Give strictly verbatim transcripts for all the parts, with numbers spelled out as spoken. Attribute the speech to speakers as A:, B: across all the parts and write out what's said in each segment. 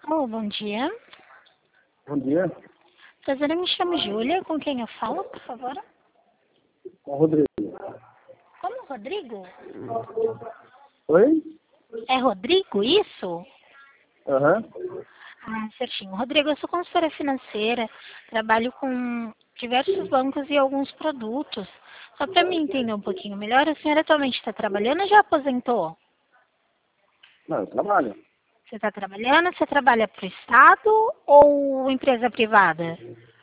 A: Alô, bom dia.
B: Bom dia.
A: Prazer, eu me chamo Júlia. Com quem eu falo, por favor?
B: Com o Rodrigo.
A: Como, Rodrigo?
B: Oi?
A: É Rodrigo, isso?
B: Aham.
A: Ah, certinho. Rodrigo, eu sou consultora financeira, trabalho com diversos bancos e alguns produtos. Só para me entender um pouquinho melhor, a senhora atualmente está trabalhando ou já aposentou?
B: Não, eu trabalho.
A: Você está trabalhando? Você trabalha para o Estado ou empresa privada?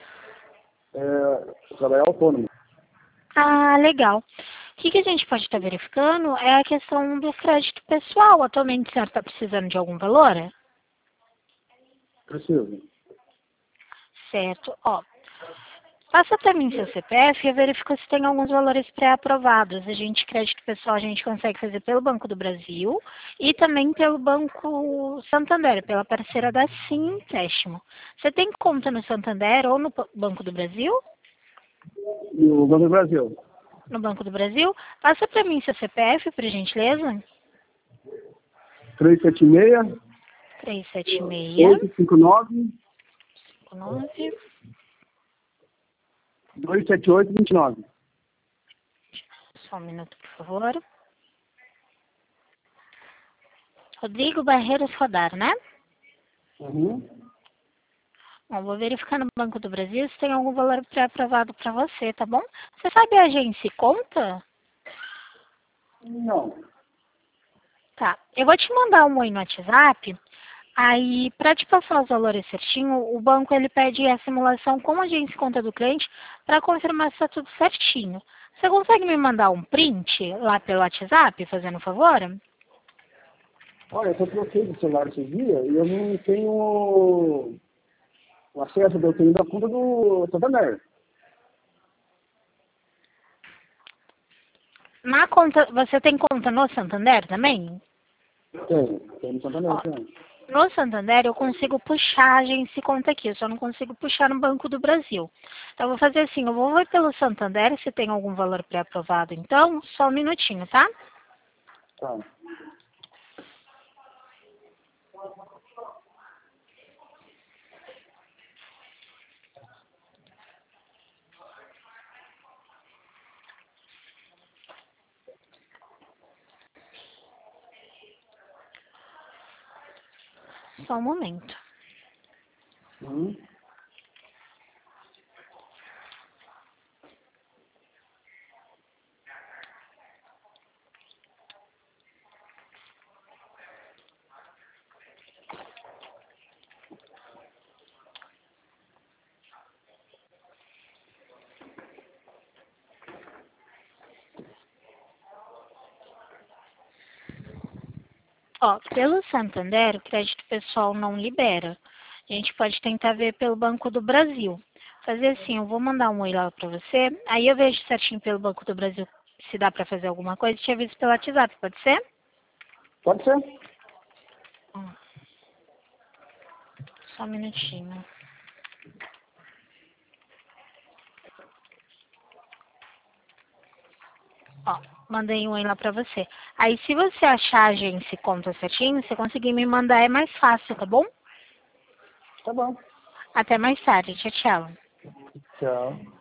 B: É, eu trabalho autônomo.
A: Ah, legal. O que, que a gente pode estar verificando é a questão do crédito pessoal. Atualmente, a senhora está precisando de algum valor?
B: Preciso.
A: Certo. Ó, passa para mim seu C P F e eu verifico se tem alguns valores pré-aprovados. A gente, crédito pessoal, a gente consegue fazer pelo Banco do Brasil e também pelo Banco Santander, pela parceira da Sim Empréstimo. Você tem conta no Santander ou no Banco do Brasil?
B: E o Banco do Brasil?
A: No Banco do Brasil? Passa para mim seu C P F, por gentileza.
B: três sete seis,
A: três sete
B: oito
A: seis,
B: cinco nove,
A: cinco nove.
B: dois sete oito, dois nove.
A: Só um minuto, por favor. Rodrigo Barreiros Rodar, né?
B: Uhum.
A: Bom, vou verificar no Banco do Brasil se tem algum valor pré-aprovado para você, tá bom? Você sabe a agência e conta?
B: Não.
A: Tá. Eu vou te mandar um oi no WhatsApp. Aí, para te passar os valores certinho, o banco ele pede a simulação com a agência e conta do cliente para confirmar se está tudo certinho. Você consegue me mandar um print lá pelo WhatsApp, fazendo um favor?
B: Olha, eu só troquei de celular esses dias e eu não tenho o acesso, eu tenho da conta do Santander.
A: Na conta, você tem conta no Santander também?
B: Tenho. Tenho no
A: Ó,
B: Santander, tenho.
A: no Santander eu consigo puxar a agência e conta aqui, eu só não consigo puxar no Banco do Brasil. Então eu vou fazer assim, eu vou ver pelo Santander se tem algum valor pré-aprovado. Então, só um minutinho, tá?
B: Tá.
A: Só um momento.
B: Uhum.
A: Ó, pelo Santander, o crédito pessoal não libera. A gente pode tentar ver pelo Banco do Brasil. Fazer assim, eu vou mandar um oi lá pra você, aí eu vejo certinho pelo Banco do Brasil se dá pra fazer alguma coisa e te aviso pelo WhatsApp, pode ser?
B: Pode ser?
A: Hum, Só um minutinho. Ó, mandei um oi lá pra você. Aí se você achar a agência e conta certinho, você conseguir me mandar é mais fácil, tá bom?
B: Tá bom.
A: Até mais tarde. Tchau, tchau.
B: Tchau.